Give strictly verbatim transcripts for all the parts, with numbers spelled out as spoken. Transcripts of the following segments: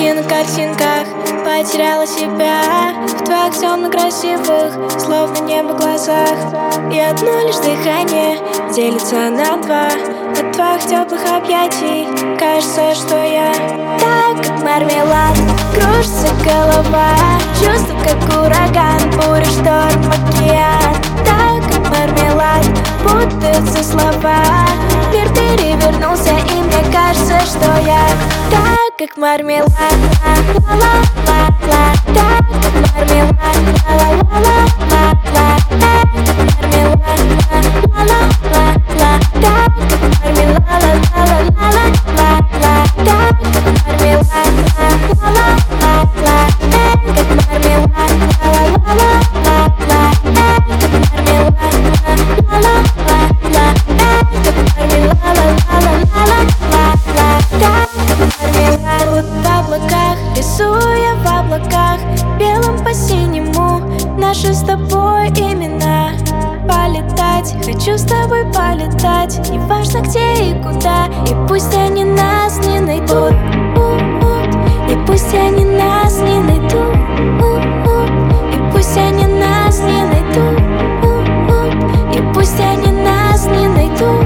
не на картинках. Потеряла себя в твоих темно-красивых, словно небо глазах. И одно лишь дыхание делится на два. От твоих теплых объятий кажется, что я так, как мармелад. Кружится голова, чувство как ураган, буря, шторм, океан. Так, как мармелад, путаются слова. Мир перевернулся, и мне кажется, что я так, как мармелад. Ла-ла-ла-ла, так, как мармелад. Ла-ла-ла-ла-ла, так, как мармелад. Ла-ла-ла-ла, так, как мармелад. Ла-ла-ла-ла-ла, так, как мармелад. Ла-ла-ла-ла, так, как мармелад. Ла-ла-ла-ла, так, как мармелад. Ла-ла-ла-ла, так, как мармелад. Ла-ла-ла-ла, так, как мармелад. В облаках, рисуя в облаках, белым по синему наши с тобой имена. Полетать, хочу с тобой полетать, неважно где и куда. И пусть они нас не найдут, и пусть они нас не найдут, и пусть они нас не найдут, и пусть они нас не найдут.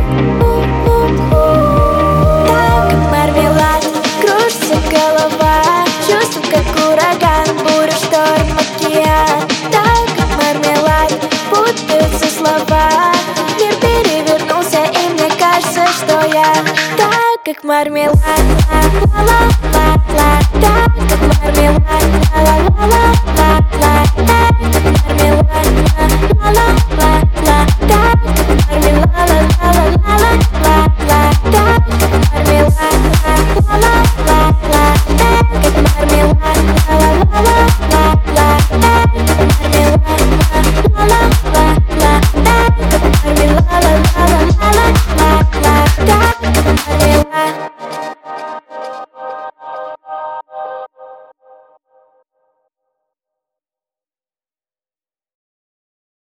Так, как мармелад, кружится голова, чувство как ураган, буря, шторм, океан. Так, как мармелад, путаются слова. Мир перевернулся, и мне кажется, что я так, как мармелад. Ла-ла-ла.